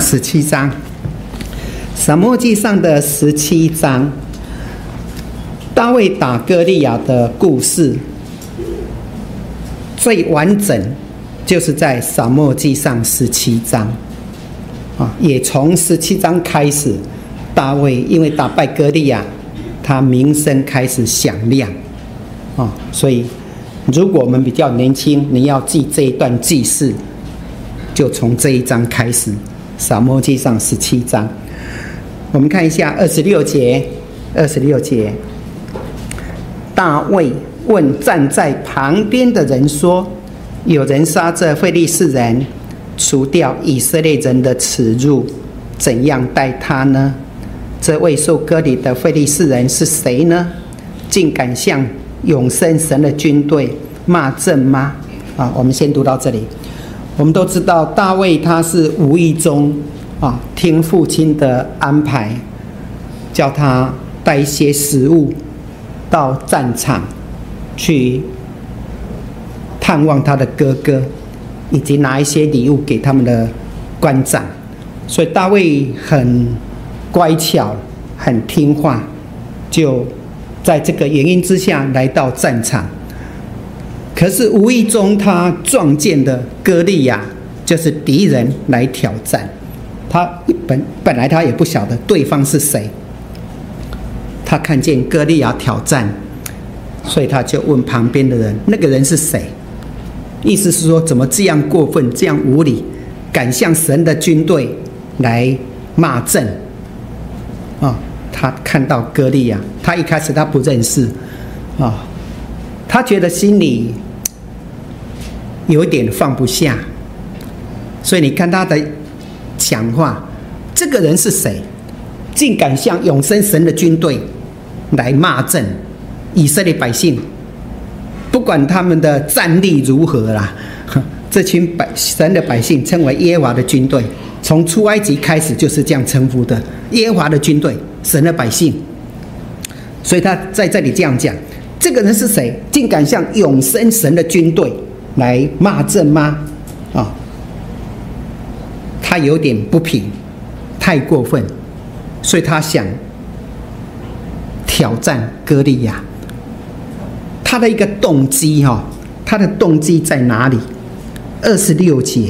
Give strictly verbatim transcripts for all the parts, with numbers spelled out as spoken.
十七章，撒母耳记上的十七章，大卫打歌利亚的故事最完整，就是在撒母耳记上十七章啊，也从十七章开始，大卫因为打败歌利亚，他名声开始响亮啊，所以如果我们比较年轻，你要记这一段记事，就从这一章开始。撒母耳记上十七章，我们看一下二十六节。二十六节，大卫问站在旁边的人说：“有人杀这非利士人，除掉以色列人的耻辱，怎样待他呢？这未受割礼的非利士人是谁呢？竟敢向永生神的军队骂阵吗？”啊，我们先读到这里。我们都知道大卫他是无意中啊听父亲的安排，叫他带一些食物到战场去探望他的哥哥，以及拿一些礼物给他们的官长。所以大卫很乖巧，很听话，就在这个原因之下来到战场。可是无意中他撞见的歌利亚就是敌人来挑战他，本本来他也不晓得对方是谁，他看见歌利亚挑战，所以他就问旁边的人：“那个人是谁？”意思是说，怎么这样过分，这样无理，敢向神的军队来骂阵啊？他看到歌利亚，他一开始他不认识啊，他觉得心里有点放不下，所以你看他的讲话，这个人是谁？竟敢向永生神的军队来骂阵以色列百姓，不管他们的战力如何啦，这群百神的百姓称为耶和华的军队，从出埃及开始就是这样称呼的，耶和华的军队，神的百姓。所以他在这里这样讲，这个人是谁？竟敢向永生神的军队来骂阵吗？啊，他有点不平，太过分，所以他想挑战歌利亚。他的一个动机哈，他的动机在哪里？二十六节，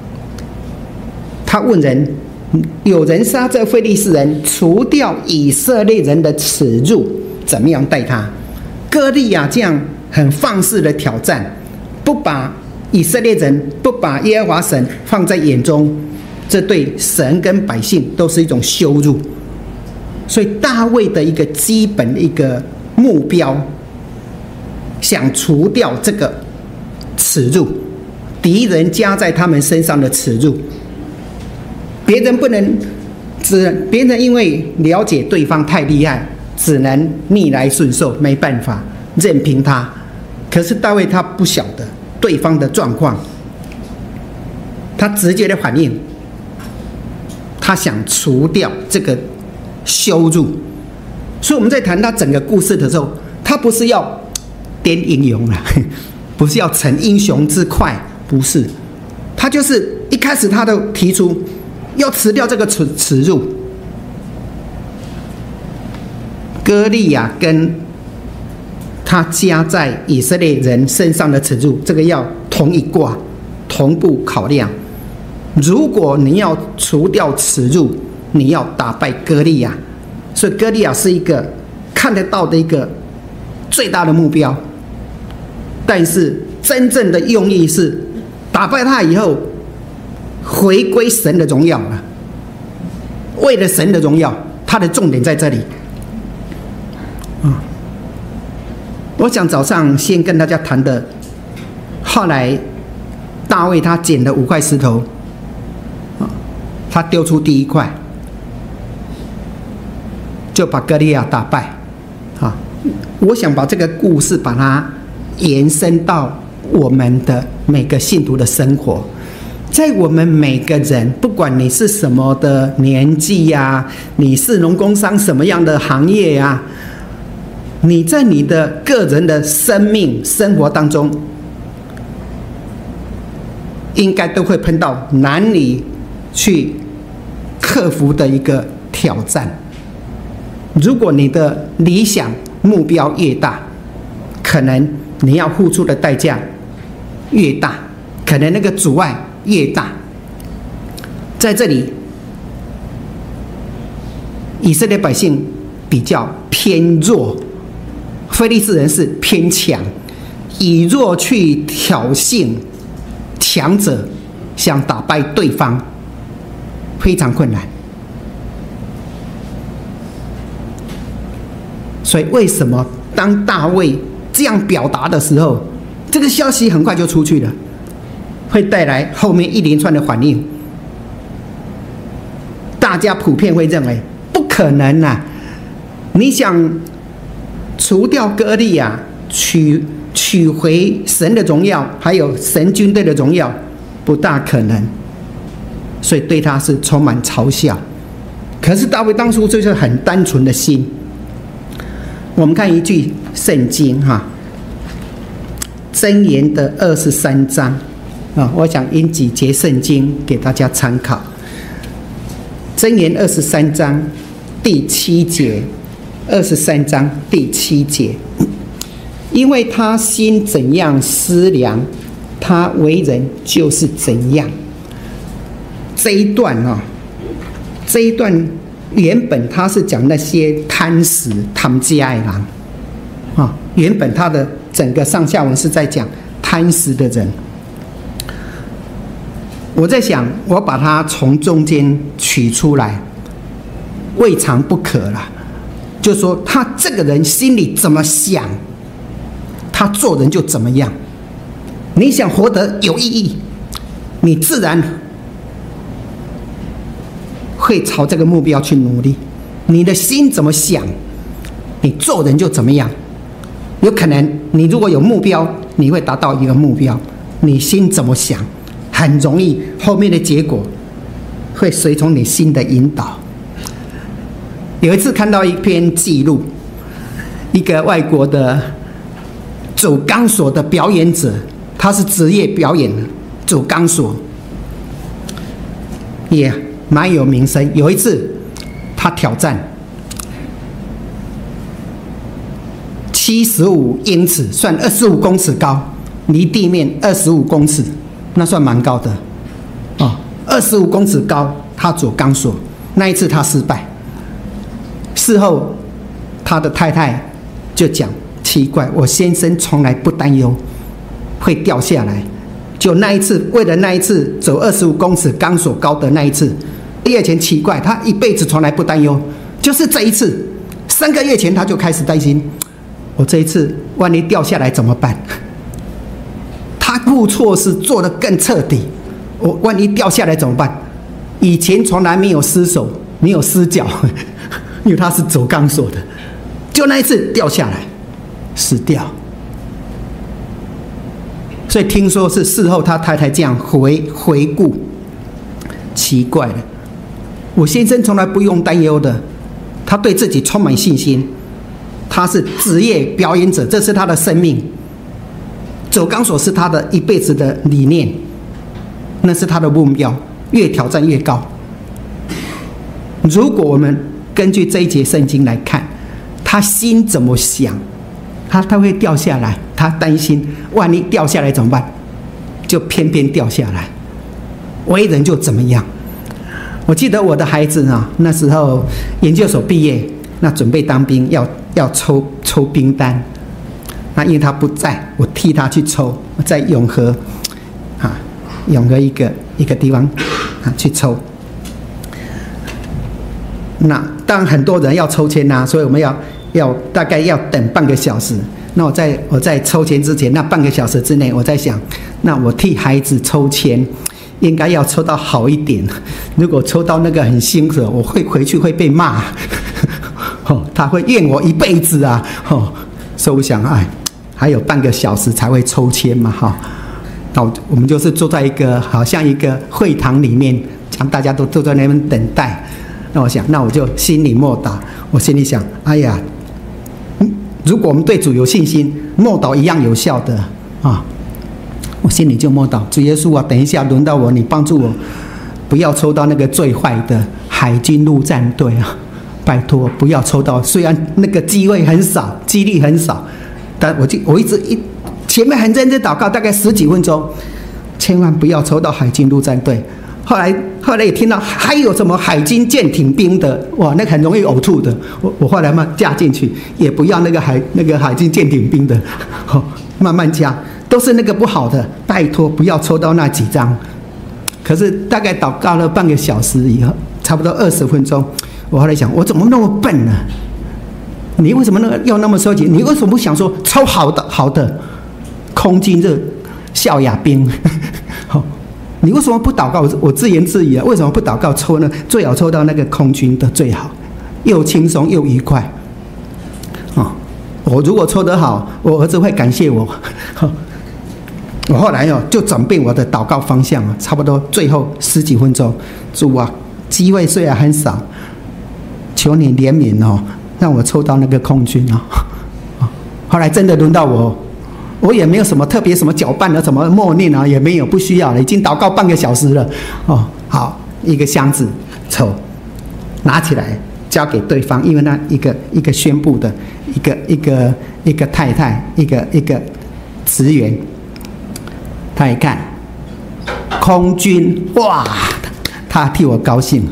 他问人：“有人杀这非利士人，除掉以色列人的耻辱，怎么样待他？”歌利亚这样很放肆的挑战，不把以色列人、不把耶和华神放在眼中，这对神跟百姓都是一种羞辱。所以大卫的一个基本的一个目标，想除掉这个耻辱，敌人加在他们身上的耻辱。别人不能，只别人因为了解对方太厉害，只能逆来顺受，没办法，任凭他。可是大卫他不晓得对方的状况，他直接的反应，他想除掉这个羞辱。所以我们在谈他整个故事的时候，他不是要颠英雄了，不是要逞英雄之快，不是，他就是一开始他都提出要辞掉这个耻耻辱。歌利亚跟他加在以色列人身上的耻辱，这个要同一卦，同步考量。如果你要除掉耻辱，你要打败歌利亚，所以歌利亚是一个看得到的一个最大的目标。但是真正的用意是打败他以后，回归神的荣耀了。为了神的荣耀，他的重点在这里。啊，我想早上先跟大家谈的，后来大卫他捡了五块石头，啊，他丢出第一块，就把歌利亚打败。啊，我想把这个故事把它延伸到我们的每个信徒的生活。在我们每个人，不管你是什么的年纪呀、啊，你是农工商什么样的行业呀、啊，你在你的个人的生命生活当中，应该都会碰到男女去克服的一个挑战。如果你的理想目标越大，可能你要付出的代价越大，可能那个阻碍越大。在这里，以色列百姓比较偏弱，非利士人是偏强，以弱去挑衅强者，想打败对方，非常困难。所以为什么当大卫这样表达的时候，这个消息很快就出去了，会带来后面一连串的反应？大家普遍会认为不可能啊！你想除掉歌利亚，取取回神的荣耀，还有神军队的荣耀，不大可能。所以对他是充满嘲笑。可是大卫当初就是很单纯的心。我们看一句圣经哈，箴言的二十三章啊，我想引几节圣经给大家参考。箴言二十三章第七节，二十三章第七节，因为他心怎样思量，他为人就是怎样。这一段啊，这一段原本他是讲那些贪食贪家的人啊，原本他的整个上下文是在讲贪食的人。我在想，我把它从中间取出来，未尝不可啦。就说他这个人心里怎么想，他做人就怎么样。你想活得有意义，你自然会朝这个目标去努力。你的心怎么想，你做人就怎么样。有可能你如果有目标，你会达到一个目标，你心怎么想，很容易后面的结果会随从你心的引导。有一次看到一篇记录，一个外国的走钢索的表演者，他是职业表演走钢索，也蛮有名声。有一次他挑战七十五英尺，算二十五公尺高，离地面二十五公尺，那算蛮高的哦。二十五公尺高，他走钢索，那一次他失败。事后他的太太就讲，奇怪，我先生从来不担忧会掉下来，就那一次，为了那一次走二十五公尺钢索高的那一次，一月前奇怪，他一辈子从来不担忧，就是这一次，三个月前他就开始担心，我这一次万一掉下来怎么办？他顾措施做得更彻底，我万一掉下来怎么办？以前从来没有失手，没有失脚，因为他是走钢索的，就那一次掉下来，死掉。所以听说是事后他太太这样回回顾，奇怪了，我先生从来不用担忧的，他对自己充满信心，他是职业表演者，这是他的生命，走钢索是他的一辈子的理念，那是他的目标，越挑战越高。如果我们根据这一节圣经来看，他心怎么想，他他会掉下来，他担心万一掉下来怎么办，就偏偏掉下来，为人就怎么样。我记得我的孩子啊，那时候研究所毕业，那准备当兵，要要抽抽兵单，那因为他不在，我替他去抽，在永和啊，永和一个一个地方啊去抽。那当然很多人要抽签啊，所以我们要要大概要等半个小时。那我在我在抽签之前，那半个小时之内，我在想，那我替孩子抽签，应该要抽到好一点。如果抽到那个很辛苦，我会回去会被骂，哦，他会怨我一辈子啊，哦，所以我想，哎，还有半个小时才会抽签嘛，哈、哦。那我们就是坐在一个好像一个会堂里面，讲大家都坐在那边等待。那我想，那我就心里默祷。我心里想，哎呀，如果我们对主有信心，默祷一样有效的啊。我心里就默祷，主耶稣啊，等一下轮到我，你帮助我，不要抽到那个最坏的， 海军陆战队啊，拜托不要抽到。虽然那个机会很少，几率很少，但我就我一直一前面很认真祷告，大概十几分钟，千万不要抽到海军陆战队。后来后来也听到还有什么海军舰艇兵的，哇，那个很容易呕吐的。我我后来慢加进去，也不要那个海那个海军舰艇兵的，哦，慢慢加，都是那个不好的。拜托不要抽到那几张。可是大概祷告了半个小时以后，差不多二十分钟，我后来想，我怎么那么笨呢？你为什么那个要那么收集？你为什么不想说抽好的好的空军的校雅兵？好，你为什么不祷告？我我自言自语啊，为什么不祷告抽呢？最好抽到那个空军的最好，又轻松又愉快。哦，我如果抽得好，我儿子会感谢我。我后来哦，就转变我的祷告方向啊，差不多最后十几分钟，主啊，机会虽然很少，求你怜悯哦，让我抽到那个空军哦。后来真的轮到我，我也没有什么特别什么搅拌的什么默念啊，也没有，不需要了，已经祷告半个小时了。哦，好，一个箱子抽，拿起来交给对方，因为那一个一个宣布的，一个一个一个太太，一个一个职员。他一看，空军，哇，他替我高兴。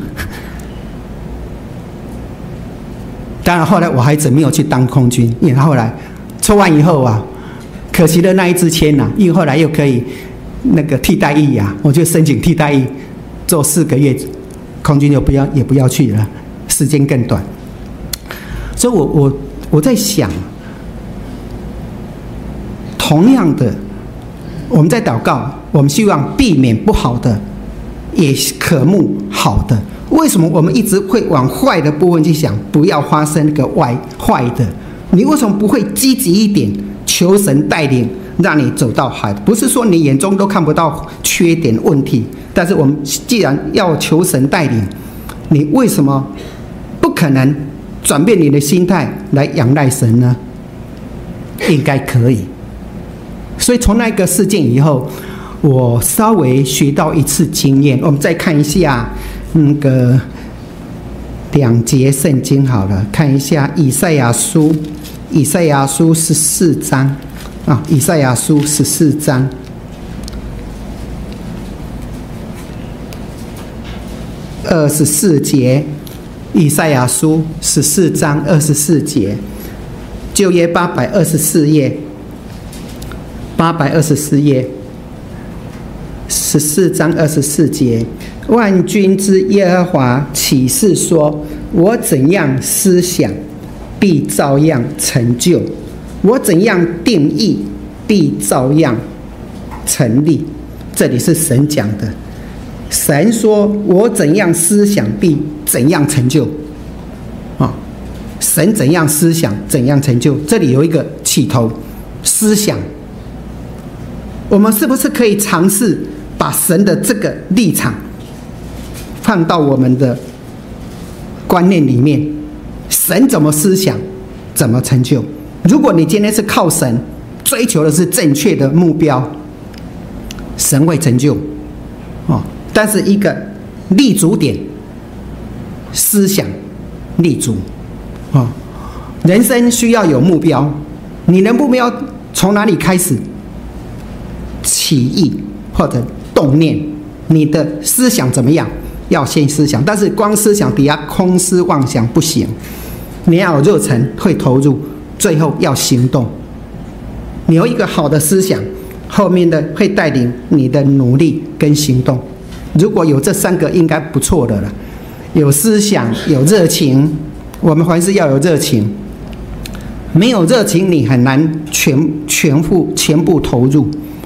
当然，后来我孩子没有去当空军，因为他后来抽完以后啊，可惜的那一支签呐、啊，因为后来又可以那个替代役啊，我就申请替代役，做四个月，空军就不要也不要去了，时间更短。所以我我我在想，同样的。我们在祷告，我们希望避免不好的，也渴慕好的。为什么我们一直会往坏的部分去想？不要发生那个坏坏的。你为什么不会积极一点，求神带领，让你走到好的？不是说你眼中都看不到缺点问题，但是我们既然要求神带领，你为什么不可能转变你的心态来仰赖神呢？应该可以。所以从那个事件以后，我稍微学到一次经验。我们再看一下那个两节圣经好了，看一下以赛亚书，以赛亚书十四章啊，以赛亚书十四章二十四节，以赛亚书十四章二十四节，旧约八百二十四页。八百二十四页，十四章二十四节，万军之耶和华启示说：“我怎样思想，必照样成就；我怎样定义，必照样成立。”这里是神讲的。神说：“我怎样思想，必怎样成就。”啊，神怎样思想，怎样成就。这里有一个起头，思想。我们是不是可以尝试把神的这个立场放到我们的观念里面？神怎么思想，怎么成就？如果你今天是靠神，追求的是正确的目标，神会成就。哦，但是一个立足点，思想立足。哦，人生需要有目标，你的目标从哪里开始？起意或者动念，你的思想怎么样？要先思想，但是光思想底下空思妄想不行，你要有热忱，会投入，最后要行动。你有一个好的思想，后面的会带领你的努力跟行动。如果有这三个，应该不错的了。有思想，有热情，我们凡事要有热情。没有热情，你很难全全部全部投入。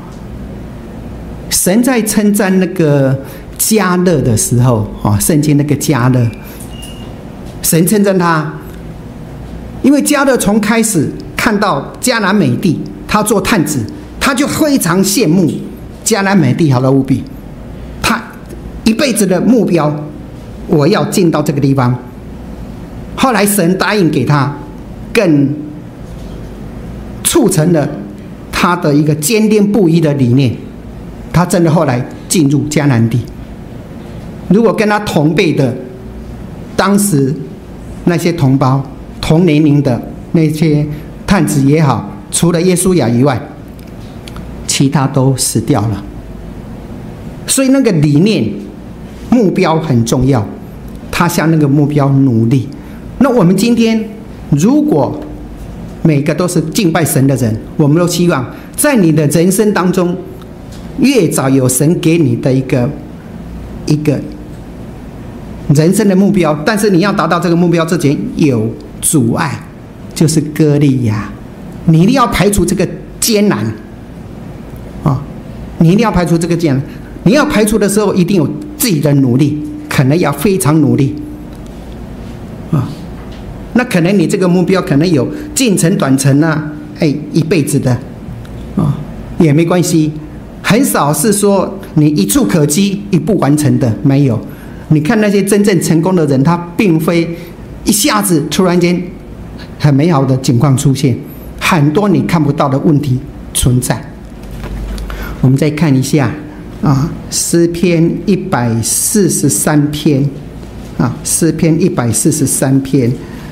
神在称赞那个迦勒的时候，啊，圣经那个迦勒，神称赞他，因为迦勒从开始看到迦南美地，他做探子，他就非常羡慕迦南美地好了无比，他一辈子的目标，我要进到这个地方。后来神答应给他，更促成了他的一个坚定不移的理念。他真的后来进入迦南地。如果跟他同辈的当时那些同胞同年龄的那些探子也好，除了耶稣亚以外，其他都死掉了。所以那个理念目标很重要，他向那个目标努力。那我们今天如果每个都是敬拜神的人，我们都希望在你的人生当中，越早有神给你的一个一个人生的目标，但是你要达到这个目标之前有阻碍，就是歌利亚，你一定要排除这个艰难啊！你一定要排除这个艰难。你要排除的时候，一定有自己的努力，可能要非常努力啊。那可能你这个目标可能有近程、短程啊，哎，一辈子的啊，也没关系。很少是说你一触可及、一步完成的，没有。你看那些真正成功的人，他并非一下子突然间很美好的情况出现，很多你看不到的问题存在。我们再看一下啊，诗篇一百四十三篇啊，诗篇一百四十三篇，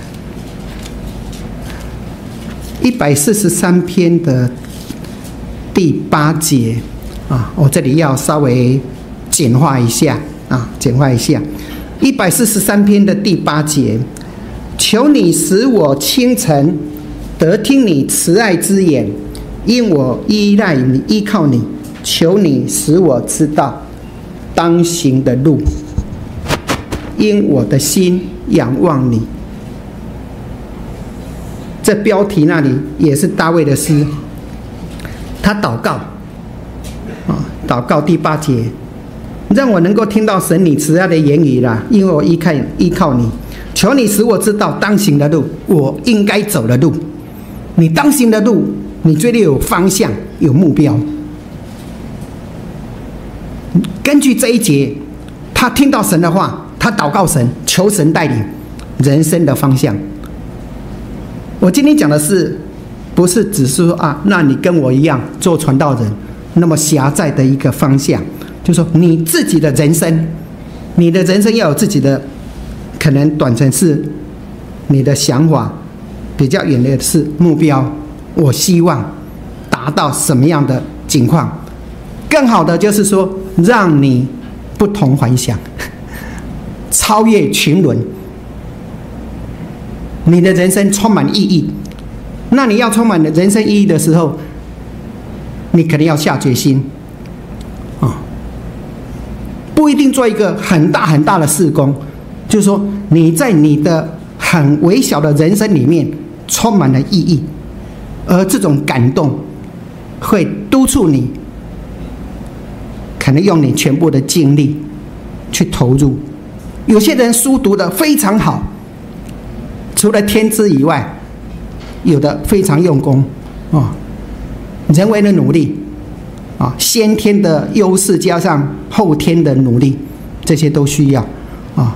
一百四十三篇的第八节啊，我这里要稍微简化一下啊，简化一下。一百四十三篇的第八节，求你使我清晨得听你慈爱之言，因我依赖你，依靠你。求你使我知道当行的路，因我的心仰望你。这标题那里也是大卫的诗，他祷告啊，祷告第八节，让我能够听到神你慈爱的言语啦，因为我依靠依靠你。求你使我知道当行的路，我应该走的路。你当行的路，你绝对有方向，有目标。根据这一节，他听到神的话，他祷告神，求神带领人生的方向。我今天讲的是，不是只是说啊，那你跟我一样做传道人，那么狭窄的一个方向，就是说你自己的人生，你的人生要有自己的，可能短程是你的想法，比较远的是目标。我希望达到什么样的情况？更好的就是说，让你不同凡响，超越群伦，你的人生充满意义。那你要充满人生意义的时候，你肯定要下决心啊，不一定做一个很大很大的事工，就是说你在你的很微小的人生里面充满了意义，而这种感动会督促你，可能用你全部的精力去投入。有些人书读得非常好，除了天资以外，有的非常用功啊，人为的努力啊，先天的优势加上后天的努力，这些都需要啊。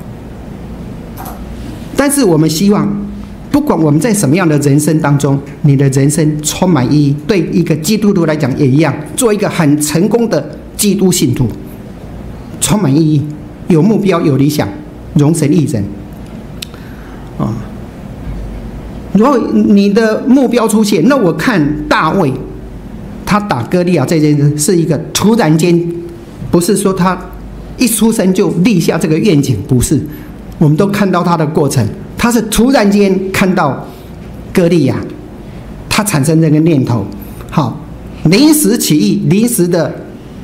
但是我们希望，不管我们在什么样的人生当中，你的人生充满意义。对一个基督徒来讲也一样，做一个很成功的基督信徒，充满意义，有目标，有理想，荣神益人啊。然后你的目标出现，那我看大卫他打歌利亚这件事是一个突然间，不是说他一出生就立下这个愿景，不是，我们都看到他的过程，他是突然间看到歌利亚，他产生这个念头，好，临时起意，临时的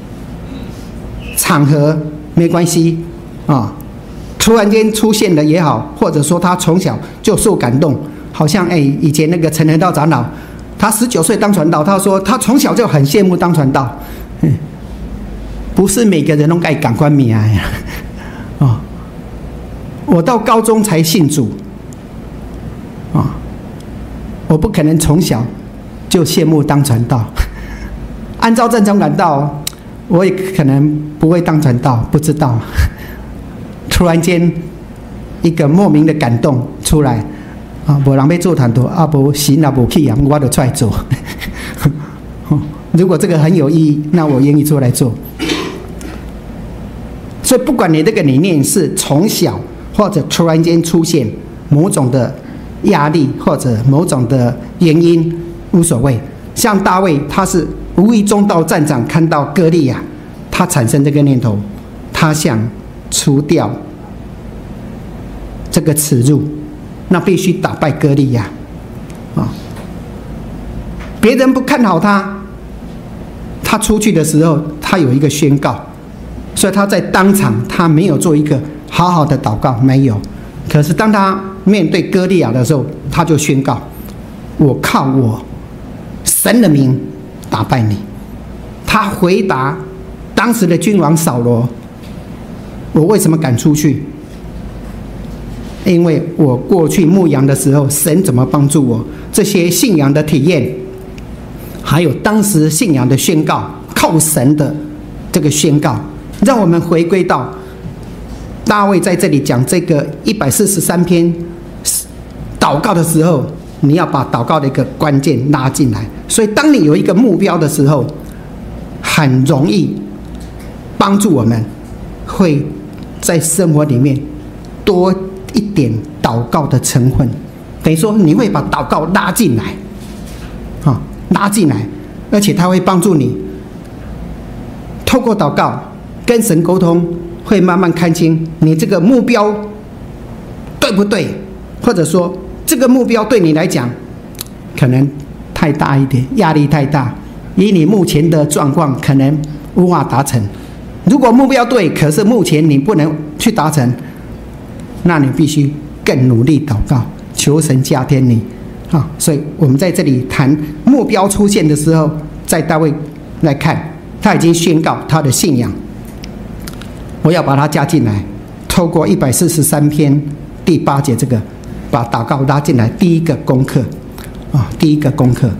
场合没关系啊，突然间出现的也好，或者说他从小就受感动。好像哎，以前那个陈恒道长老，他十九岁当传道，他说他从小就很羡慕当传道。嗯，不是每个人都该赶快命啊！哦，我到高中才信主啊、哦，我不可能从小就羡慕当传道。按照正常管道，我也可能不会当传道，不知道。突然间，一个莫名的感动出来。啊，无人要做传道，啊无神也无去啊，我就出来做。如果这个很有意义，那我愿意做来做。所以，不管你这个理念是从小，或或者突然间出现某种的压力或者某种的原因，无所谓。像大卫，他是无意中到战场看到歌利亚，他产生这个念头，他想除掉这个耻辱，那必须打败歌利亚啊！别人不看好他，他出去的时候，他有一个宣告，所以他在当场他没有做一个好好的祷告，没有。可是当他面对歌利亚的时候，他就宣告：我靠我神的名打败你。他回答当时的君王扫罗：我为什么敢出去？因为我过去牧羊的时候，神怎么帮助我？这些信仰的体验，还有当时信仰的宣告，靠神的这个宣告，让我们回归到大卫在这里讲这个一百四十三篇祷告的时候，你要把祷告的一个关键拉进来。所以当你有一个目标的时候，很容易帮助我们会在生活里面多一点祷告的成分，等于说你会把祷告拉进来，啊，拉进来，而且它会帮助你透过祷告跟神沟通，会慢慢看清你这个目标对不对，或者说这个目标对你来讲可能太大一点，压力太大，以你目前的状况可能无法达成。如果目标对，可是目前你不能去达成，那你必须更努力祷告，求神加添你啊！所以我们在这里谈目标出现的时候，在大卫来看，他已经宣告他的信仰，我要把它加进来。透过一百四十三篇第八节这个，把祷告拉进来，第一个功课啊，第一个功课。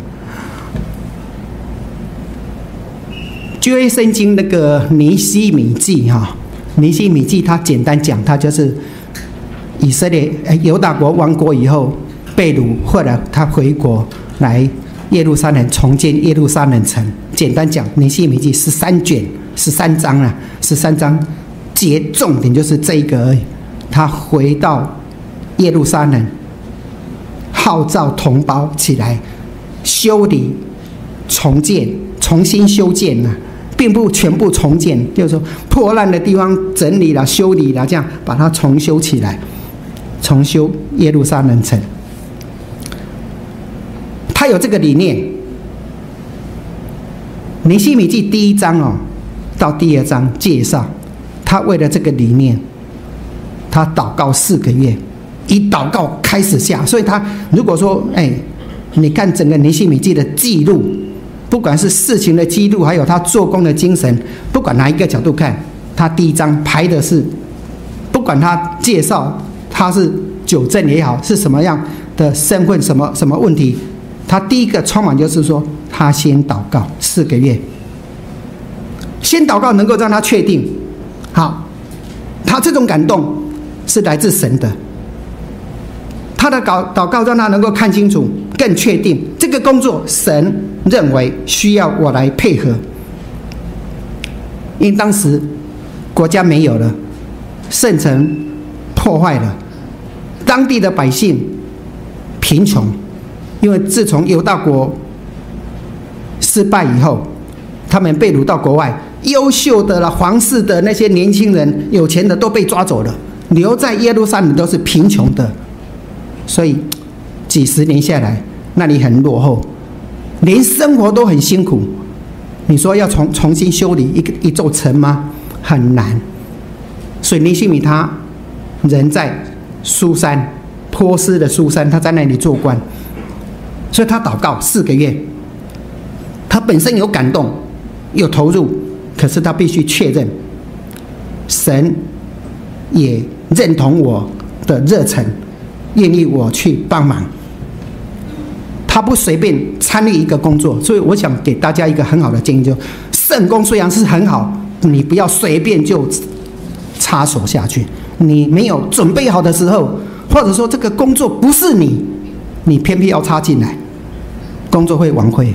旧约圣经那个尼希米记哈，尼希米记它简单讲，它就是以色列犹大国亡国以后，被掳，后来他回国来耶路撒冷重建耶路撒冷城。简单讲，尼希米记十三卷十三章啊，十三章节重点就是这一个而已。他回到耶路撒冷，号召同胞起来修理、重建、重新修建啊，并不全部重建，就是说破烂的地方整理了、修理了，这样把它重修起来，重修耶路撒冷城。他有这个理念。尼希米记第一章哦到第二章介绍，他为了这个理念，他祷告四个月，以祷告开始下。所以他如果说，哎，你看整个尼希米记的记录，不管是事情的记录，还有他做工的精神，不管哪一个角度看，他第一章排的是，不管他介绍他是纠正也好，是什么样的身份，什么什么问题，他第一个充满就是说，他先祷告四个月，先祷告能够让他确定，好，他这种感动是来自神的，他的祷祷告让他能够看清楚，更确定这个工作神认为需要我来配合。因为当时国家没有了，圣城破坏了，当地的百姓贫穷，因为自从犹大国失败以后，他们被掳到国外，优秀的了皇室的那些年轻人、有钱的都被抓走了，留在耶路撒冷都是贫穷的，所以几十年下来，那里很落后，连生活都很辛苦。你说要重重新修理一个一座城吗？很难。所以尼希米他人在苏珊，波斯的苏珊，他在那里做官，所以他祷告四个月。他本身有感动，有投入，可是他必须确认，神也认同我的热忱，愿意我去帮忙。他不随便参与一个工作，所以我想给大家一个很好的建议，就圣工虽然是很好，你不要随便就插手下去。你没有准备好的时候，或者说这个工作不是你，你偏偏要插进来，工作会枉费。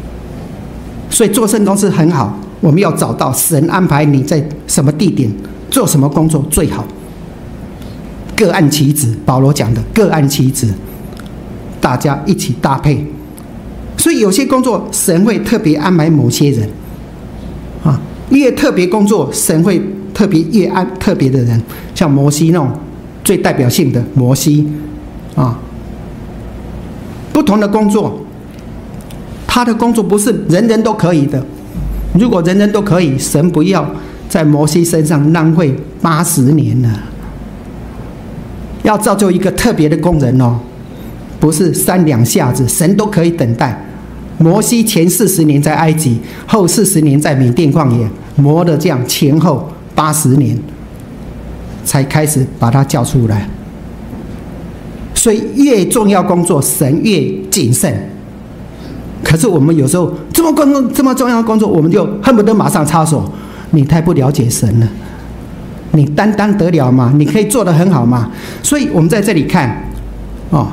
所以做圣工是很好，我们要找到神安排你在什么地点做什么工作最好？各按其职，保罗讲的各按其职，大家一起搭配。所以有些工作神会特别安排某些人，啊，越特别工作，神会特别越安特别的人，像摩西那种最代表性的摩西，啊，不同的工作，他的工作不是人人都可以的。如果人人都可以，神不要在摩西身上浪费八十年了。要造就一个特别的工人哦，不是三两下子，神都可以等待。摩西前四十年在埃及，后四十年在缅甸旷野，磨的这样前后八十年，才开始把他叫出来。所以越重要工作，神越谨慎。可是我们有时候这么工作这么重要的工作，我们就恨不得马上插手。你太不了解神了。你担当得了吗？你可以做得很好吗？所以我们在这里看，哦，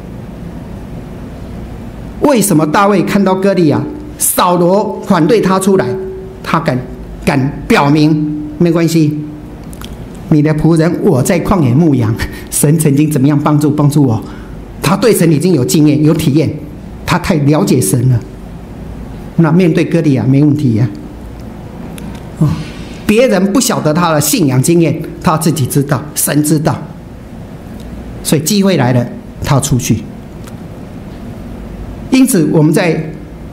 为什么大卫看到歌利亚，扫罗反对他出来，他敢敢表明没关系，你的仆人我在旷野牧羊，神曾经怎么样帮助帮助我，他对神已经有经验有体验，他太了解神了。那面对歌利亚没问题呀、啊，哦。别人不晓得他的信仰经验，他自己知道，神知道。所以机会来了，他出去。因此，我们在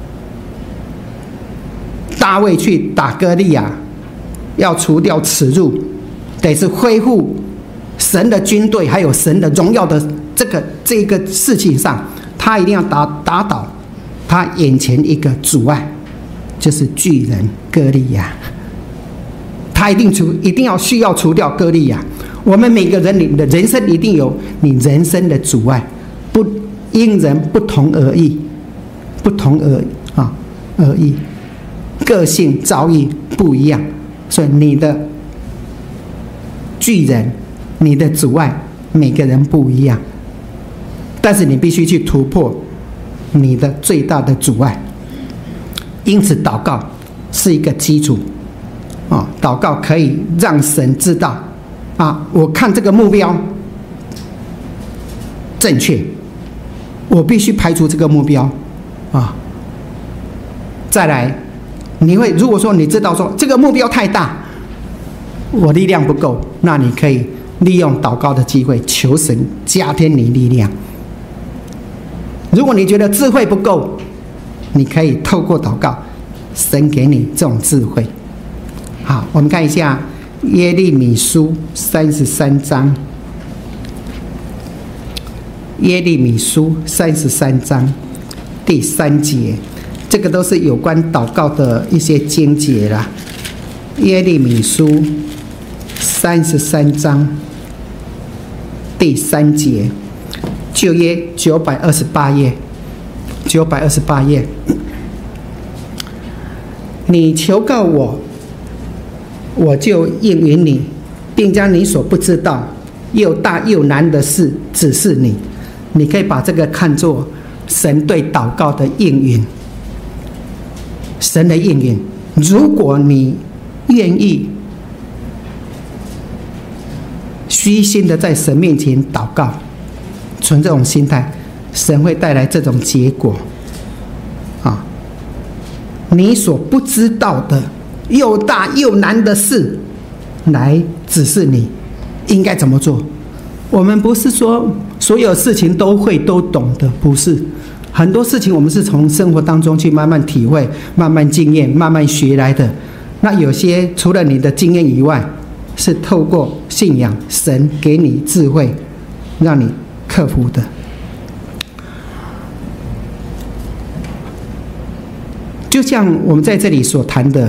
大卫去打歌利亚，要除掉耻辱，得是恢复神的军队，还有神的荣耀的这个这个事情上，他一定要打打倒他眼前一个阻碍，就是巨人歌利亚。他一定除，一定要需要除掉歌利亚。我们每个人，你的人生一定有你人生的阻碍，不因人不同而异，不同而啊而异，个性遭遇不一样，所以你的巨人，你的阻碍，每个人不一样。但是你必须去突破你的最大的阻碍。因此，祷告是一个基础。哦，祷告可以让神知道，啊，我看这个目标正确，我必须排除这个目标，啊，再来，你会如果说你知道说这个目标太大，我力量不够，那你可以利用祷告的机会，求神加添你力量。如果你觉得智慧不够，你可以透过祷告，神给你这种智慧。好，我们看一下耶利米书三十三章。耶利米书三十三章第三节，这个都是有关祷告的一些经节啦。耶利米书三十三章第三节，旧约九百二十八页，九百二十八页。你求告我，我就应允你，并将你所不知道又大又难的事指示你。你可以把这个看作神对祷告的应允，神的应允。如果你愿意虚心的在神面前祷告，存这种心态，神会带来这种结果啊！你所不知道的又大又难的事，来指示你应该怎么做。我们不是说所有事情都会都懂的，不是。很多事情我们是从生活当中去慢慢体会、慢慢经验、慢慢学来的。那有些除了你的经验以外，是透过信仰，神给你智慧，让你克服的。就像我们在这里所谈的，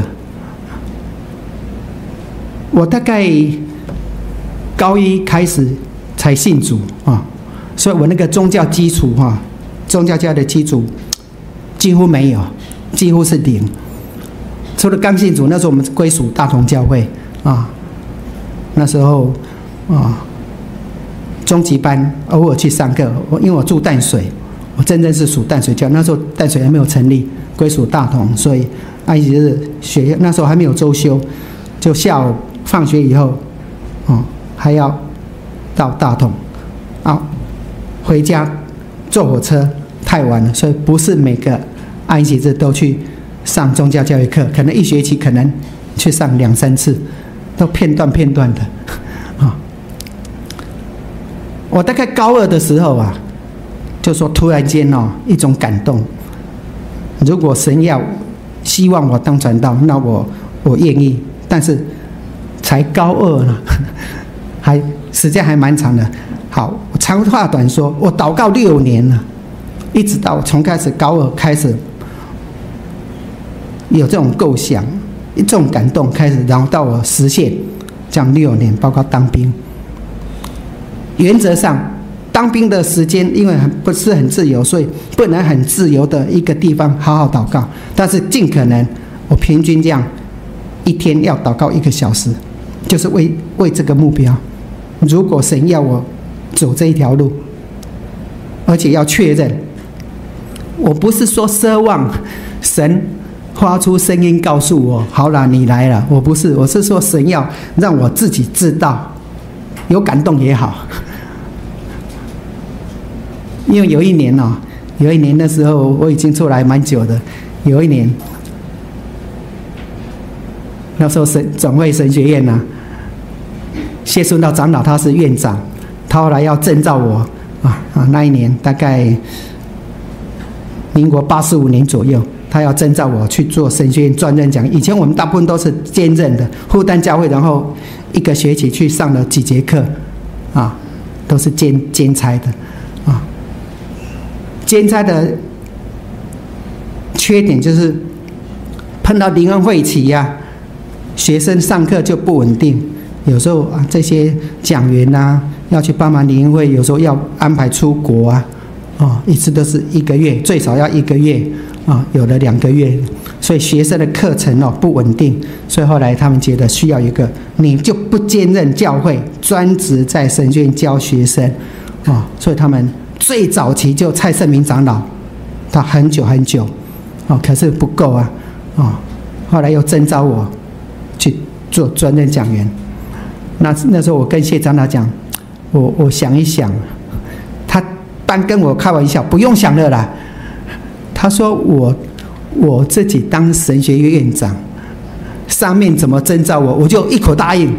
我大概高一开始才信主啊，所以我那个宗教基础哈，宗教家的基础几乎没有，几乎是零。除了刚信主，那时候我们归属大同教会啊，那时候啊，中级班偶尔去上课，我因为我住淡水，我真正是属淡水教，那时候淡水还没有成立，归属大同，所以啊，也是学那时候还没有周休，就下午放学以后，哦，还要到大同，啊，回家坐火车太晚了，所以不是每个安息日都去上宗教教育课，可能一学期可能去上两三次，都片段片段的，啊。我大概高二的时候啊，就说突然间哦，一种感动，如果神要希望我当传道，那我我愿意，但是才高二呢，还时间还蛮长的。好，长话短说，我祷告六年了，一直到从开始高二开始有这种构想，这种感动开始，然后到我实现，这样六年，包括当兵。原则上，当兵的时间因为很不是很自由，所以不能很自由的一个地方好好祷告，但是尽可能，我平均这样一天要祷告一个小时，就是为为这个目标。如果神要我走这一条路，而且要确认，我不是说奢望神发出声音告诉我，好了，你来了。我不是，我是说神要让我自己知道，有感动也好。因为有一年哦，有一年的时候我已经出来蛮久的，有一年，那时候神总会神学院呢、啊，谢顺道长老他是院长，他后来要证召我啊啊，那一年大概民国八十五年左右，他要征召我去做神学院专任讲。以前我们大部分都是兼任的，复旦教会，然后一个学期去上了几节课，啊，都是兼兼差的，啊，兼差的缺点就是碰到灵恩会期呀、啊，学生上课就不稳定，有时候啊这些讲员啊要去帮忙灵恩会，有时候要安排出国啊。哦，一次都是一个月，最少要一个月啊、哦，有的两个月，所以学生的课程哦不稳定，所以后来他们觉得需要一个，你就不兼任教会，专职在神学院教学生，哦，所以他们最早期就蔡圣明长老，他很久很久，哦，可是不够啊，哦，后来又征召我去做专任讲员，那那时候我跟谢长老讲，我我想一想。但跟我开玩笑，不用想了啦。他说我我自己当神学院院长，上面怎么征召我，我就一口答应。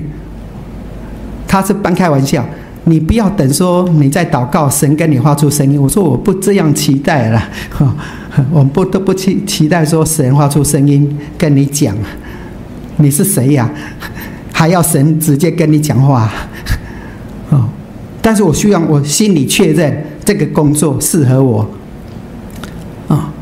他是半开玩笑，你不要等说你在祷告，神跟你发出声音。我说我不这样期待啦，我们不都不期期待说神发出声音跟你讲，你是谁呀、啊？还要神直接跟你讲话？哦。但是我希望我心里确认这个工作适合我，啊、哦，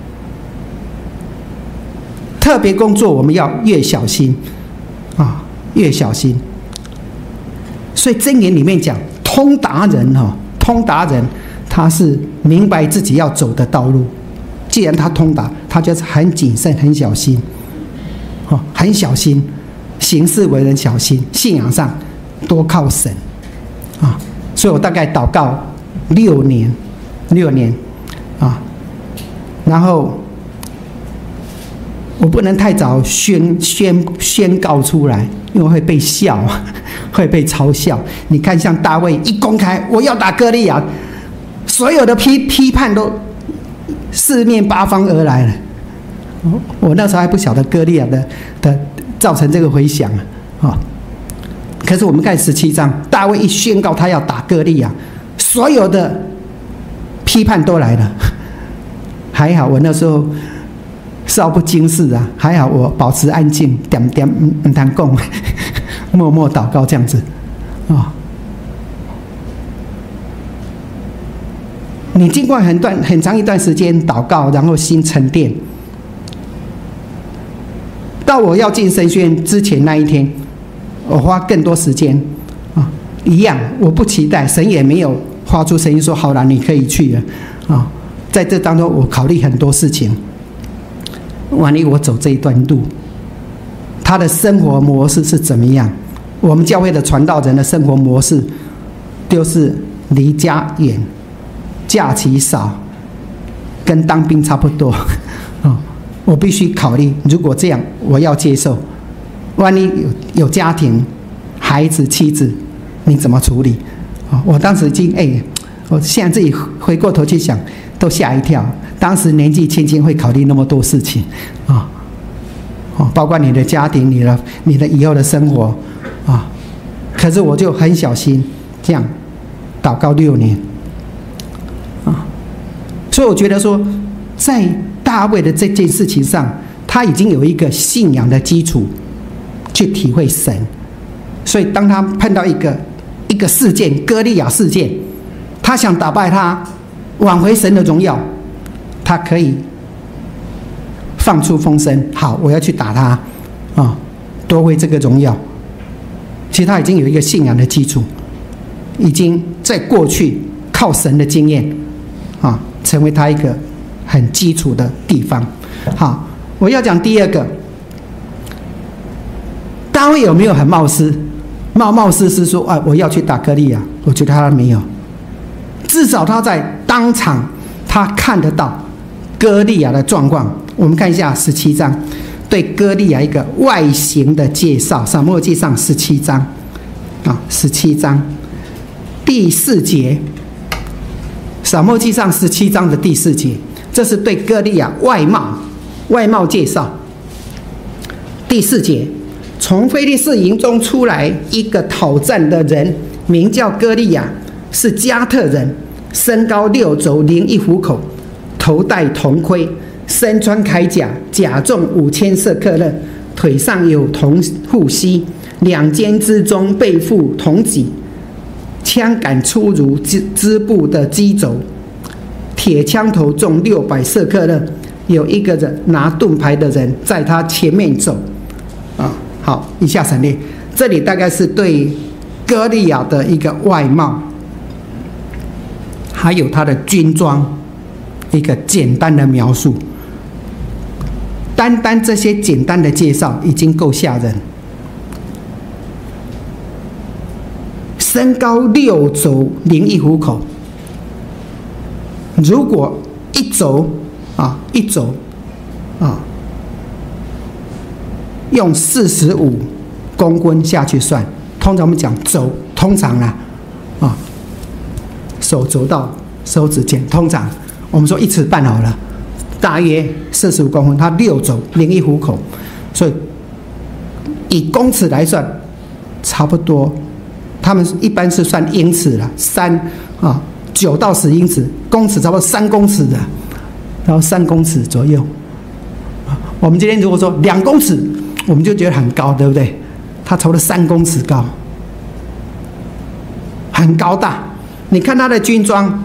特别工作我们要越小心，啊、哦，越小心。所以箴言里面讲，通达人哈、哦，通达人他是明白自己要走的道路，既然他通达，他就是很谨慎、很小心，哦，很小心，行事为人小心，信仰上多靠神，啊、哦。所以我大概祷告六年，六年，啊，然后我不能太早宣宣宣告出来，因为会被笑，会被嘲笑。你看，像大卫一公开我要打歌利亚，所有的批批判都四面八方而来了。我那时候还不晓得歌利亚的的造成这个回响啊。可是我们看十七章，大卫一宣告他要打歌利亚，所有的批判都来了。还好我那时候少不经事啊，还好我保持安静，点点唔谈讲，默默祷告这样子啊、哦。你经过很段很长一段时间祷告，然后心沉淀，到我要进神学院之前那一天。我花更多时间啊，一样，我不期待，神也没有发出声音说好了，你可以去了啊。在这当中，我考虑很多事情。万一我走这一段路，他的生活模式是怎么样？我们教会的传道人的生活模式，就是离家远，假期少，跟当兵差不多啊。我必须考虑，如果这样，我要接受。 万一有有家庭、孩子、妻子，你怎么处理？啊，我当时已经哎，我现在自己回过头去想，都吓一跳。当时年纪轻轻会考虑那么多事情啊，哦，包括你的家庭、你的你的以后的生活啊。可是我就很小心，这样祷告六年啊。所以我觉得说，在大卫的这件事情上，他已经有一个信仰的基础，去体会神。所以当他碰到一个一个事件，歌利亚事件，他想打败他，挽回神的荣耀，他可以放出风声，好，我要去打他啊，夺回这个荣耀。其实他已经有一个信仰的基础，已经在过去靠神的经验啊，成为他一个很基础的地方。好，我要讲第二个，大卫有没有很冒失、冒冒失失说啊，我要去打歌利亚？我觉得他没有，至少他在当场他看得到歌利亚的状况。我们看一下十七章。对歌利亚一个外形的介绍，撒母耳记上十七章啊，十七章第四节，撒母耳记上十七章的第四节，这是对歌利亚外貌外貌介绍。第四节，从非利士营中出来一个讨战的人，名叫歌利亚，是加特人，身高六肘，零一虎口，头戴铜盔。身穿铠甲，甲重五千舍客勒，腿上有铜护膝，两肩之中背负铜戟，枪杆粗如织织布的机轴，铁枪头重六百舍客勒。有一个人拿盾牌的人在他前面走。啊，好，以下省略。这里大概是对歌利亚的一个外貌，还有他的军装一个简单的描述。单单这些简单的介绍已经够吓人。身高六肘，零一虎口。如果一肘啊，一肘啊，用四十五公分下去算，通常我们讲肘，通常啦啊，手肘到手指尖，通常我们说一尺半好了。大约四十五公分，它六肘，零一虎口，所以以公尺来算，差不多，他们一般是算英尺了，三啊九到十英尺，公尺差不多三公尺的，然后三公尺左右。我们今天如果说两公尺，我们就觉得很高，对不对？它差不多三公尺高，很高大。你看他的军装，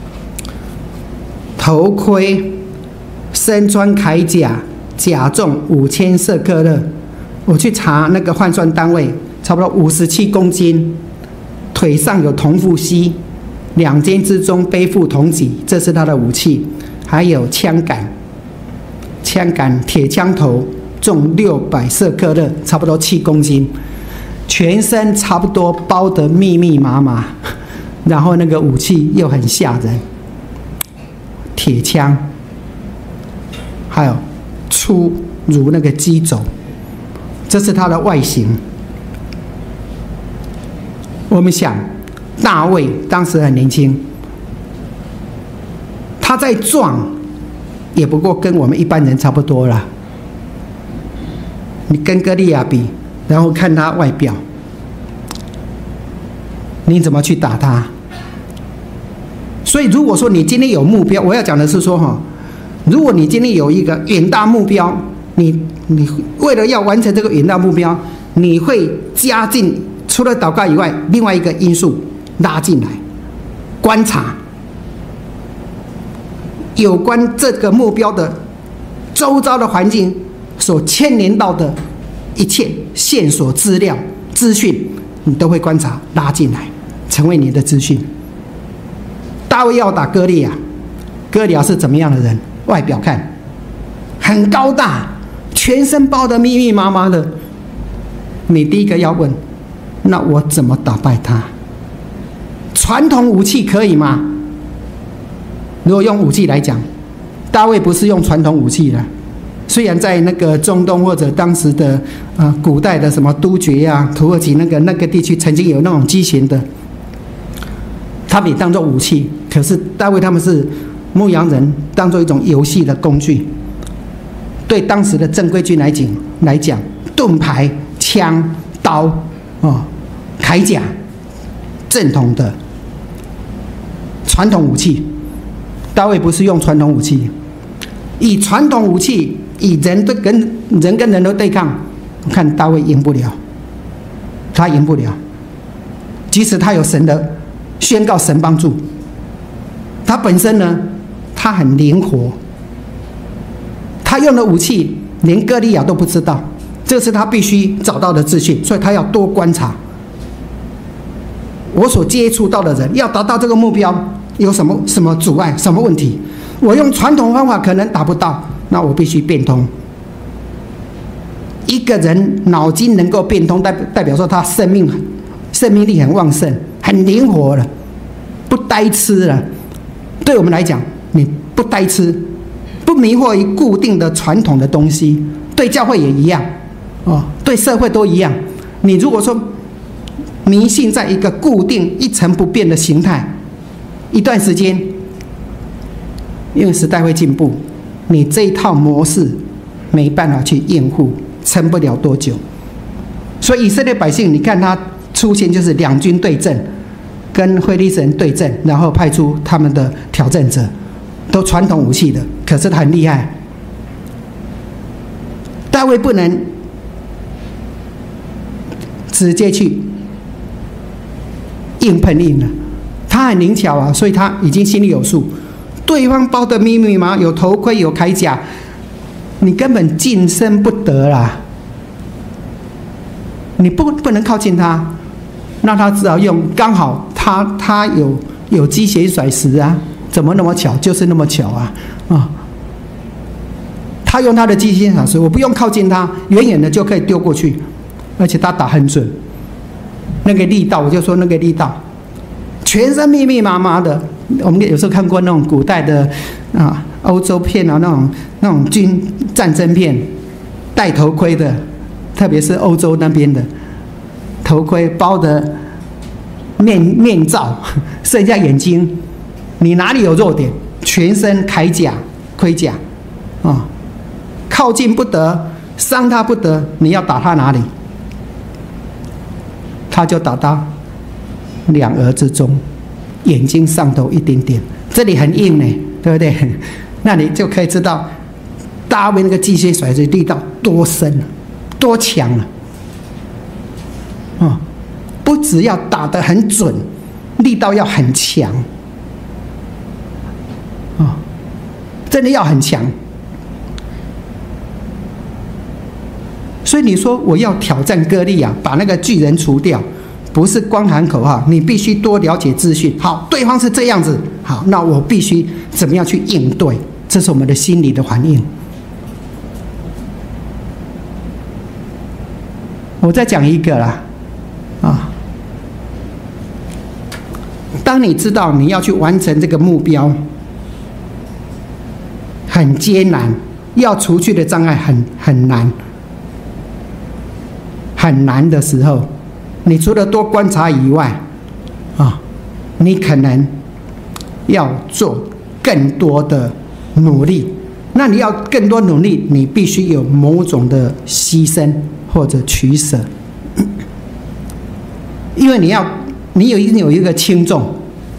头盔。身穿铠甲，甲重五千舍客勒。我去查那个换算单位，差不多五十七公斤。腿上有铜护膝，两肩之中背负铜戟，这是他的武器。还有枪杆，枪杆铁枪头，重六百舍客勒，差不多七公斤。全身差不多包得密密麻麻，然后那个武器又很吓人，铁枪。还有粗如那个机轴，这是他的外形。我们想，大卫当时很年轻，他在壮，也不过跟我们一般人差不多啦。你跟歌利亚比，然后看他外表，你怎么去打他？所以，如果说你今天有目标，我要讲的是说哈。如果你今天有一个远大目标，你你为了要完成这个远大目标，你会加进除了祷告以外，另外一个因素拉进来，观察有关这个目标的周遭的环境所牵连到的一切线索、资料、资讯，你都会观察拉进来，成为你的资讯。大卫要打歌利亚，歌利亚是怎么样的人？外表看很高大，全身包得密密麻麻的。你第一个要问，那我怎么打败他？传统武器可以吗？如果用武器来讲，大卫不是用传统武器的， 虽然在那个中东或者当时的呃古代的什么突厥啊、土耳其那个那个地区，曾经有那种畸形的，他们也当作武器。可是大卫他们是牧羊人，当作一种游戏的工具。对当时的正规军来讲，来讲，盾牌、枪、刀、哦、铠甲，正统的传统武器。大卫不是用传统武器，以传统武器，以人对跟人跟人的对抗，我看大卫赢不了，他赢不了。即使他有神的宣告，神帮助他本身呢，他很灵活。他用的武器连歌利亚都不知道，这是他必须找到的资讯，所以他要多观察。我所接触到的人要达到这个目标，有什么什么阻碍，什么问题？我用传统方法可能达不到，那我必须变通。一个人脑筋能够变通，代代表说他生命生命力很旺盛，很灵活了，不呆痴了。对我们来讲，你不呆痴。不迷惑于固定的传统的东西，对教会也一样，哦，对社会都一样。你如果说迷信在一个固定一成不变的形态，一段时间，因为时代会进步，你这一套模式没办法去应付，撑不了多久。所以以色列百姓，你看他出现就是两军对阵，跟非利士人对阵，然后派出他们的挑战者。都传统武器的，可是他很厉害。大卫不能直接去硬碰硬了，他很灵巧啊，所以他已经心里有数。对方包得密密麻麻，有头盔，有铠甲，你根本近身不得啦。你不不能靠近他，那他只好用刚好他他有有机械甩石啊。怎么那么巧？就是那么巧啊！啊，他用他的机械小石，我不用靠近他，远远的就可以丢过去，而且他打很准。那个力道，我就说那个力道，全身密密麻麻的。我们有时候看过那种古代的啊欧洲片啊，那种那种军战争片，戴头盔的，特别是欧洲那边的，头盔包的面面罩，剩下眼睛。你哪里有弱点？全身铠甲、盔甲，啊、哦，靠近不得，伤他不得。你要打他哪里？他就打到两额之中，眼睛上头一点点，这里很硬呢，对不对？那你就可以知道大卫那个机械甩子力道多深了，多强了。啊、哦，不只要打得很准，力道要很强。哦，真的要很强。所以你说我要挑战歌利亚，把那个巨人除掉，不是光喊口号，你必须多了解资讯。好，对方是这样子，好，那我必须怎么样去应对？这是我们的心理的反应。我再讲一个啦，啊，当你知道你要去完成这个目标。很艰难，要除去的障碍很很难，很难的时候，你除了多观察以外，啊，你可能要做更多的努力。那你要更多努力，你必须有某种的牺牲或者取舍，因为你要，你有一定有一个轻重。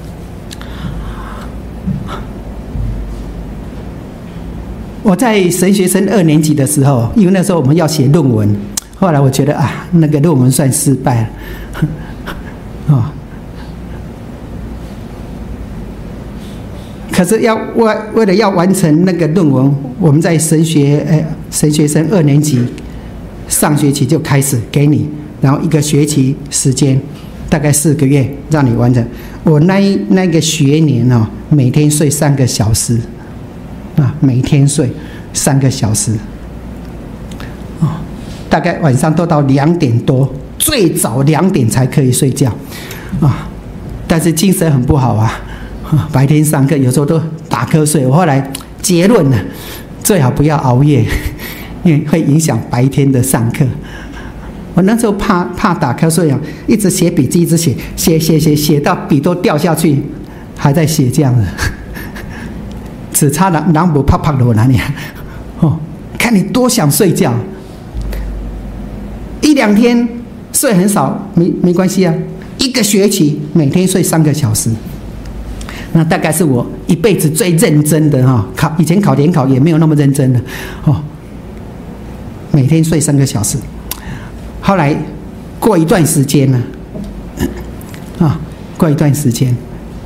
我在神学生二年级的时候，因为那时候我们要写论文，后来我觉得啊，那个论文算失败了，哦。可是要为为了要完成那个论文，我们在神学呃神学生二年级上学期就开始给你，然后一个学期时间，大概四个月让你完成。我那一那个学年哦，每天睡三个小时。啊，每天睡三个小时，哦，大概晚上都到两点多，最早两点才可以睡觉，啊，但是精神很不好啊，啊白天上课有时候都打瞌睡。我后来结论了，最好不要熬夜， 因为会影响白天的上课。我那时候怕怕打瞌睡啊，一直写笔记，一直写写写写写到笔都掉下去，还在写这样子，只差人人不啪啪落哪里哦，看你多想睡觉，一两天睡很少没没关系啊，一个学期每天睡三个小时，那大概是我一辈子最认真的哈。考以前考联考也没有那么认真的哦，每天睡三个小时。后来过一段时间呢，啊，过一段时间，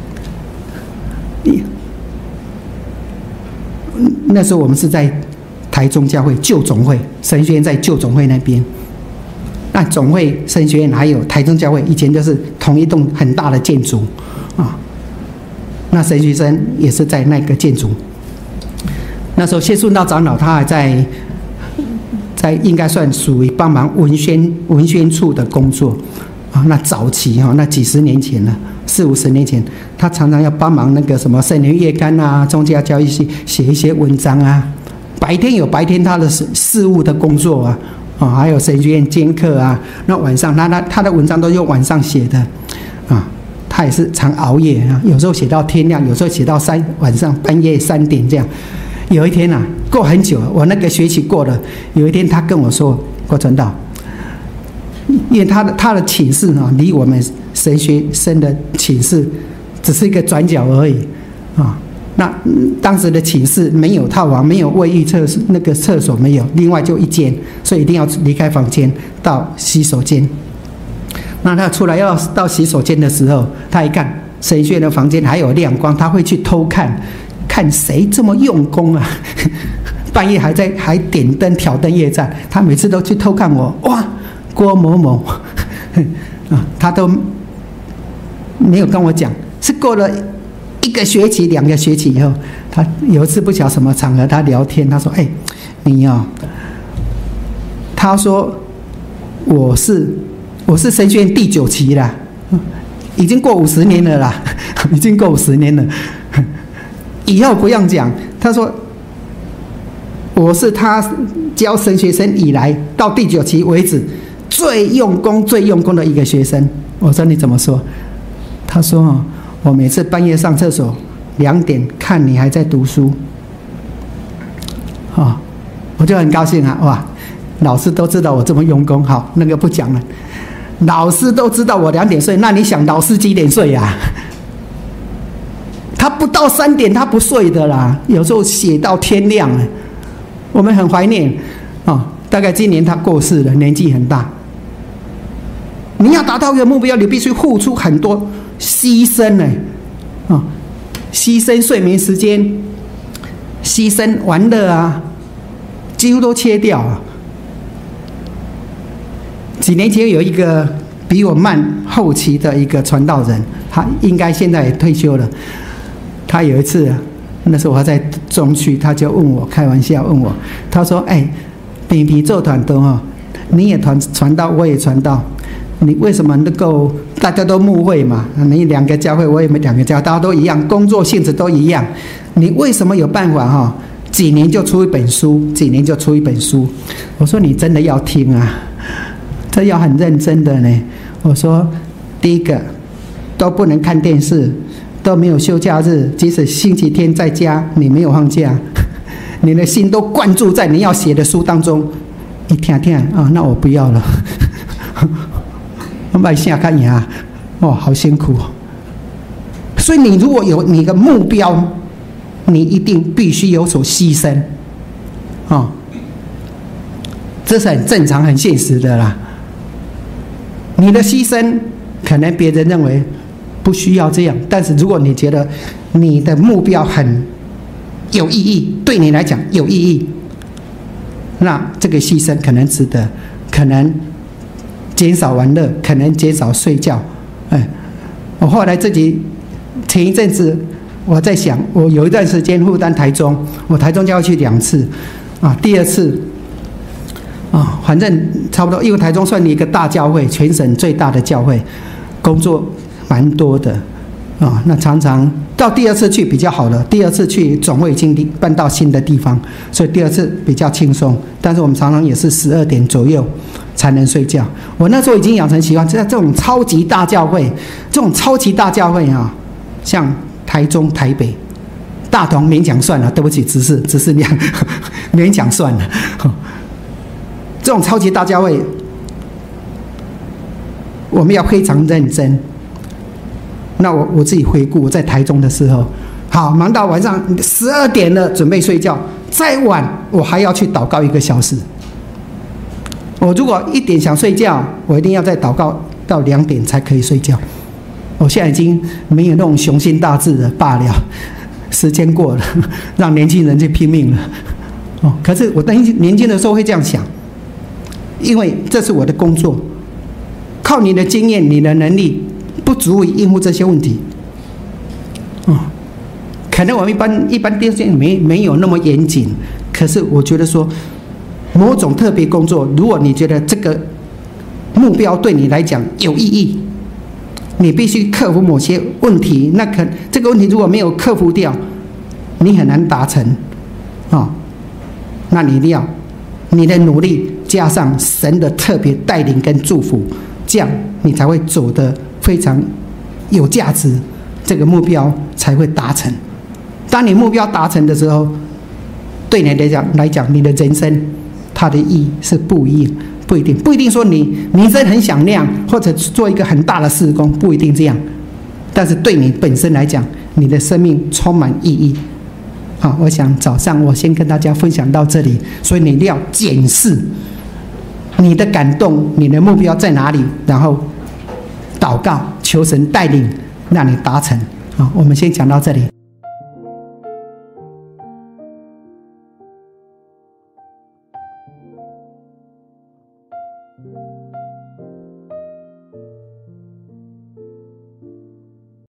那时候我们是在台中教会旧总会神学院，在旧总会那边。那总会神学院还有台中教会，以前就是同一栋很大的建筑啊。那神学生也是在那个建筑。那时候谢顺道长老他还在。在应该算属于帮忙文宣文宣处的工作啊，那早期哈，那几十年前了，四五十年前，他常常要帮忙那个什么圣灵月刊啊、宗教教育系写一些文章啊。白天有白天他的事务的工作啊，啊，还有神学院兼课啊。那晚上他他他的文章都用晚上写的啊，他也是常熬夜啊，有时候写到天亮，有时候写到三晚上半夜三点这样。有一天啊，过很久，我那个学期过了。有一天，他跟我说：“郭传道，因为他的他的寝室啊，离我们神学生的寝室只是一个转角而已啊。那当时的寝室没有套房，没有卫浴厕所，那个厕所没有，另外就一间，所以一定要离开房间到洗手间。那他出来要到洗手间的时候，他一看神学的房间还有亮光，他会去偷看。”看谁这么用功啊！半夜还在还点灯挑灯夜战，他每次都去偷看我。哇，郭某某啊，他都没有跟我讲。是过了一个学期、两个学期以后，他有一次不晓得什么场合，他聊天，他说：“哎、欸，你哦，他说我是我是神学院第九期啦，已经过五十年了啦，已经过五十年了。”以后不用讲，他说我是他教神学生以来到第九期为止最用功、最用功的一个学生。我说你怎么说？他说哦，我每次半夜上厕所两点看你还在读书，哦，我就很高兴啊！哇，老师都知道我这么用功，好，那个不讲了。老师都知道我两点睡，那你想老师几点睡呀、啊？他不到三点他不睡的啦，有时候写到天亮了。我们很怀念啊、哦，大概今年他过世了，年纪很大。你要达到一个目标，你必须付出很多牺牲呢，啊、哦，牺牲睡眠时间，牺牲玩乐啊，几乎都切掉啊。几年前有一个比我慢后期的一个传道人，他应该现在也退休了。他有一次，那时候我还在中区，他就问我，开玩笑问我，他说：“哎、欸，平平做团队哈，你也传传道，我也传道，你为什么能够大家都牧会嘛？你两个教会，我也没两个教会，大家都一样，工作性质都一样，你为什么有办法哈？几年就出一本书，几年就出一本书？”我说：“你真的要听啊，这要很认真的呢。”我说：“第一个都不能看电视。”都没有休假日，即使星期天在家，你没有放假，你的心都灌注在你要写的书当中。一听听啊，那我不要了，我买下看呀，哦，好辛苦哦。所以你如果有你的目标，你一定必须有所牺牲，哦，这是很正常、很现实的啦。你的牺牲，可能别人认为不需要这样，但是如果你觉得你的目标很有意义，对你来讲有意义，那这个牺牲可能值得，可能减少玩乐，可能减少睡觉。哎，我后来自己前一阵子我在想，我有一段时间负担台中，我台中就要去两次啊，第二次啊，反正差不多，因为台中算一个大教会，全省最大的教会，工作蛮多的啊，那常常到第二次去比较好了，第二次去总会已经搬到新的地方，所以第二次比较轻松。但是我们常常也是十二点左右才能睡觉。我那时候已经养成习惯，在这种超级大教会，这种超级大教会啊，像台中、台北、大同勉强算了，对不起，只是只是量勉强算了。这种超级大教会，我们要非常认真。那我我自己回顾我在台中的时候，好忙到晚上十二点了，准备睡觉，再晚我还要去祷告一个小时。我如果一点想睡觉，我一定要再祷告到两点才可以睡觉。我现在已经没有那种雄心大志了，罢了，时间过了，让年轻人去拼命了。哦，可是我年年轻的时候会这样想，因为这是我的工作，靠你的经验、你的能力不足以应付这些问题。哦，可能我们一般一般电视没没有那么严谨，可是我觉得说，某种特别工作，如果你觉得这个目标对你来讲有意义，你必须克服某些问题。那可这个问题如果没有克服掉，你很难达成。哦，那你一定要你的努力加上神的特别带领跟祝福，这样你才会走得非常有价值，这个目标才会达成。当你目标达成的时候，对你来讲来讲，你的人生它的意义是不一样，不一定不一定说你名声很响亮，或者做一个很大的事工，不一定这样。但是对你本身来讲，你的生命充满意义。好，我想早上我先跟大家分享到这里，所以你一定要检视你的感动，你的目标在哪里，然后祷告求神带领，让你达成。好，我们先讲到这里。 Thank you.